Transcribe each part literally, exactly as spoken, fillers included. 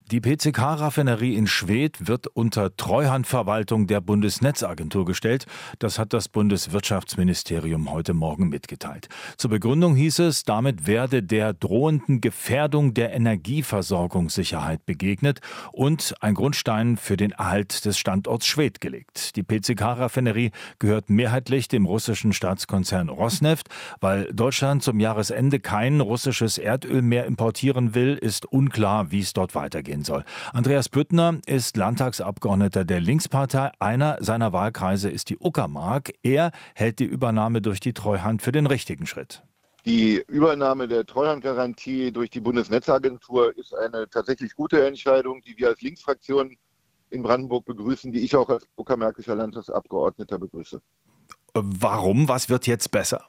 Die P C K-Raffinerie in Schwedt wird unter Treuhandverwaltung der Bundesnetzagentur gestellt. Das hat das Bundeswirtschaftsministerium heute Morgen mitgeteilt. Zur Begründung hieß es, damit werde der drohenden Gefährdung der Energieversorgungssicherheit begegnet und ein Grundstein für den Erhalt des Standorts Schwedt gelegt. Die P C K-Raffinerie gehört mehrheitlich dem russischen Staatskonzern Rosneft. Weil Deutschland zum Jahresende kein russisches Erdöl mehr importieren will, ist unklar, wie es dort weitergehen soll. Andreas Büttner ist Landtagsabgeordneter der Linkspartei. Einer seiner Wahlkreise ist die Uckermark. Er hält die Übernahme durch die Treuhand für den richtigen Schritt. Die Übernahme der Treuhandgarantie durch die Bundesnetzagentur ist eine tatsächlich gute Entscheidung, die wir als Linksfraktion in Brandenburg begrüßen, die ich auch als uckermärkischer Landtagsabgeordneter begrüße. Warum? Was wird jetzt besser?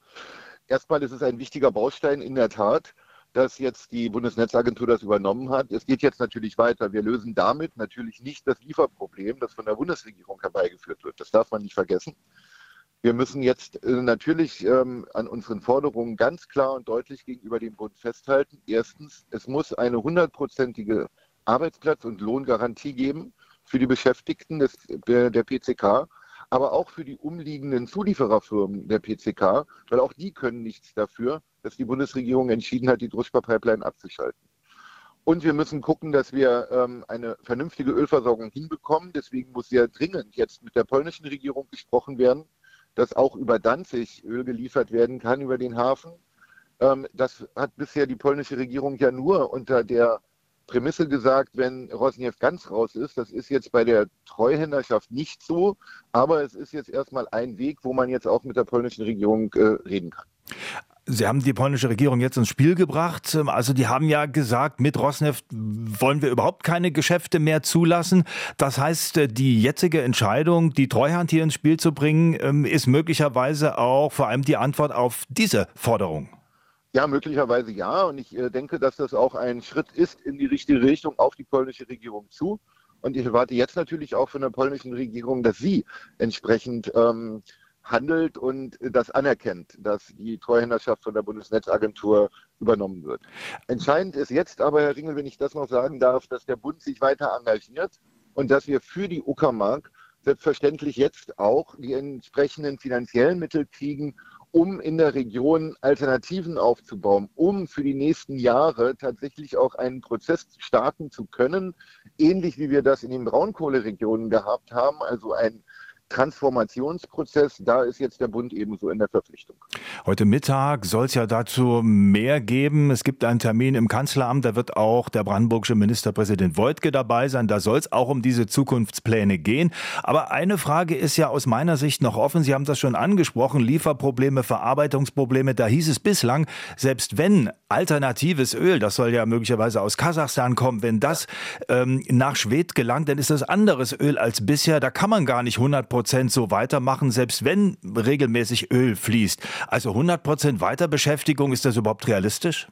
Erstmal ist es ein wichtiger Baustein in der Tat, dass jetzt die Bundesnetzagentur das übernommen hat. Es geht jetzt natürlich weiter. Wir lösen damit natürlich nicht das Lieferproblem, das von der Bundesregierung herbeigeführt wird. Das darf man nicht vergessen. Wir müssen jetzt äh, natürlich ähm, an unseren Forderungen ganz klar und deutlich gegenüber dem Bund festhalten. Erstens, es muss eine hundertprozentige Arbeitsplatz- und Lohngarantie geben für die Beschäftigten des, der, der P C K, aber auch für die umliegenden Zuliefererfirmen der P C K, weil auch die können nichts dafür, dass die Bundesregierung entschieden hat, die Druschba-Pipeline abzuschalten. Und wir müssen gucken, dass wir ähm, eine vernünftige Ölversorgung hinbekommen. Deswegen muss sehr dringend jetzt mit der polnischen Regierung gesprochen werden, dass auch über Danzig Öl geliefert werden kann über den Hafen. Ähm, das hat bisher die polnische Regierung ja nur unter der Prämisse gesagt, wenn Rosneft ganz raus ist. Das ist jetzt bei der Treuhänderschaft nicht so, aber es ist jetzt erstmal ein Weg, wo man jetzt auch mit der polnischen Regierung äh, reden kann. Sie haben die polnische Regierung jetzt ins Spiel gebracht. Also die haben ja gesagt, mit Rosneft wollen wir überhaupt keine Geschäfte mehr zulassen. Das heißt, die jetzige Entscheidung, die Treuhand hier ins Spiel zu bringen, ist möglicherweise auch vor allem die Antwort auf diese Forderung. Ja, möglicherweise ja. Und ich äh, denke, dass das auch ein Schritt ist in die richtige Richtung auf die polnische Regierung zu. Und ich erwarte jetzt natürlich auch von der polnischen Regierung, dass sie entsprechend ähm, handelt und das anerkennt, dass die Treuhänderschaft von der Bundesnetzagentur übernommen wird. Entscheidend ist jetzt aber, Herr Ringel, wenn ich das noch sagen darf, dass der Bund sich weiter engagiert und dass wir für die Uckermark selbstverständlich jetzt auch die entsprechenden finanziellen Mittel kriegen, um in der Region Alternativen aufzubauen, um für die nächsten Jahre tatsächlich auch einen Prozess starten zu können, ähnlich wie wir das in den Braunkohleregionen gehabt haben, also ein Transformationsprozess, da ist jetzt der Bund ebenso in der Verpflichtung. Heute Mittag soll es ja dazu mehr geben. Es gibt einen Termin im Kanzleramt, da wird auch der brandenburgische Ministerpräsident Woidke dabei sein. Da soll es auch um diese Zukunftspläne gehen. Aber eine Frage ist ja aus meiner Sicht noch offen. Sie haben das schon angesprochen, Lieferprobleme, Verarbeitungsprobleme. Da hieß es bislang, selbst wenn alternatives Öl, das soll ja möglicherweise aus Kasachstan kommen, wenn das ähm, nach Schwedt gelangt, dann ist das anderes Öl als bisher. Da kann man gar nicht hundert Prozent so weitermachen, selbst wenn regelmäßig Öl fließt. Also hundert Prozent Weiterbeschäftigung, ist das überhaupt realistisch?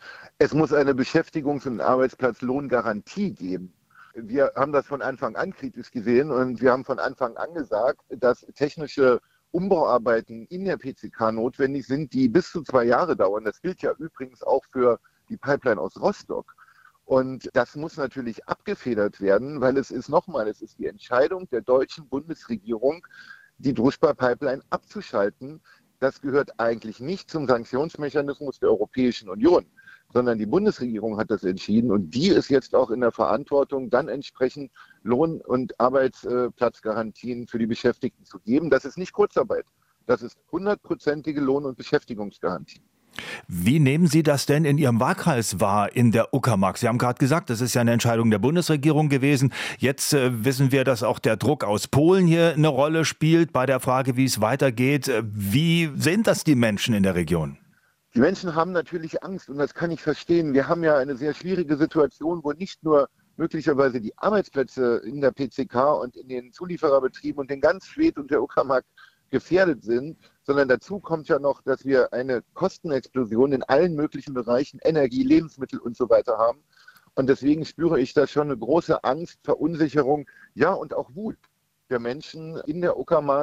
Es muss eine Beschäftigungs- und Arbeitsplatzlohngarantie geben. Wir haben das von Anfang an kritisch gesehen und wir haben von Anfang an gesagt, dass technische Umbauarbeiten in der P C K notwendig sind, die bis zu zwei Jahre dauern. Das gilt ja übrigens auch für die Pipeline aus Rostock. Und das muss natürlich abgefedert werden, weil es ist nochmal, es ist die Entscheidung der deutschen Bundesregierung, die Druschba-Pipeline abzuschalten. Das gehört eigentlich nicht zum Sanktionsmechanismus der Europäischen Union, sondern die Bundesregierung hat das entschieden und die ist jetzt auch in der Verantwortung, dann entsprechend Lohn- und Arbeitsplatzgarantien für die Beschäftigten zu geben. Das ist nicht Kurzarbeit, das ist hundertprozentige Lohn- und Beschäftigungsgarantie. Wie nehmen Sie das denn in Ihrem Wahlkreis wahr in der Uckermark? Sie haben gerade gesagt, das ist ja eine Entscheidung der Bundesregierung gewesen. Jetzt äh, wissen wir, dass auch der Druck aus Polen hier eine Rolle spielt bei der Frage, wie es weitergeht. Wie sehen das die Menschen in der Region? Die Menschen haben natürlich Angst und das kann ich verstehen. Wir haben ja eine sehr schwierige Situation, wo nicht nur möglicherweise die Arbeitsplätze in der P C K und in den Zuliefererbetrieben und in ganz Schwedt und der Uckermark gefährdet sind, sondern dazu kommt ja noch, dass wir eine Kostenexplosion in allen möglichen Bereichen, Energie, Lebensmittel und so weiter haben. Und deswegen spüre ich da schon eine große Angst, Verunsicherung, ja und auch Wut der Menschen in der Uckermark,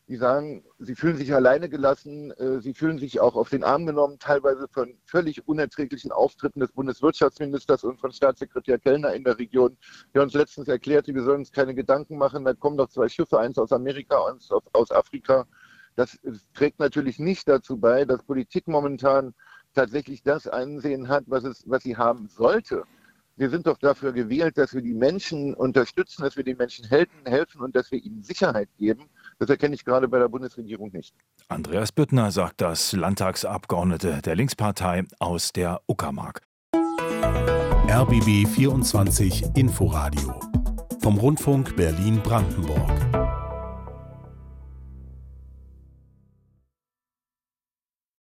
die sagen, sie fühlen sich alleine gelassen, äh, sie fühlen sich auch auf den Arm genommen, teilweise von völlig unerträglichen Auftritten des Bundeswirtschaftsministers und von Staatssekretär Kellner in der Region, der uns letztens erklärte, wir sollen uns keine Gedanken machen, da kommen doch zwei Schiffe, eins aus Amerika, eins aus Afrika. Das trägt natürlich nicht dazu bei, dass Politik momentan tatsächlich das Ansehen hat, was, es, was sie haben sollte. Wir sind doch dafür gewählt, dass wir die Menschen unterstützen, dass wir den Menschen helfen, helfen und dass wir ihnen Sicherheit geben. Das erkenne ich gerade bei der Bundesregierung nicht. Andreas Büttner sagt das, Landtagsabgeordnete der Linkspartei aus der Uckermark. R B B vierundzwanzig Inforadio vom Rundfunk Berlin-Brandenburg.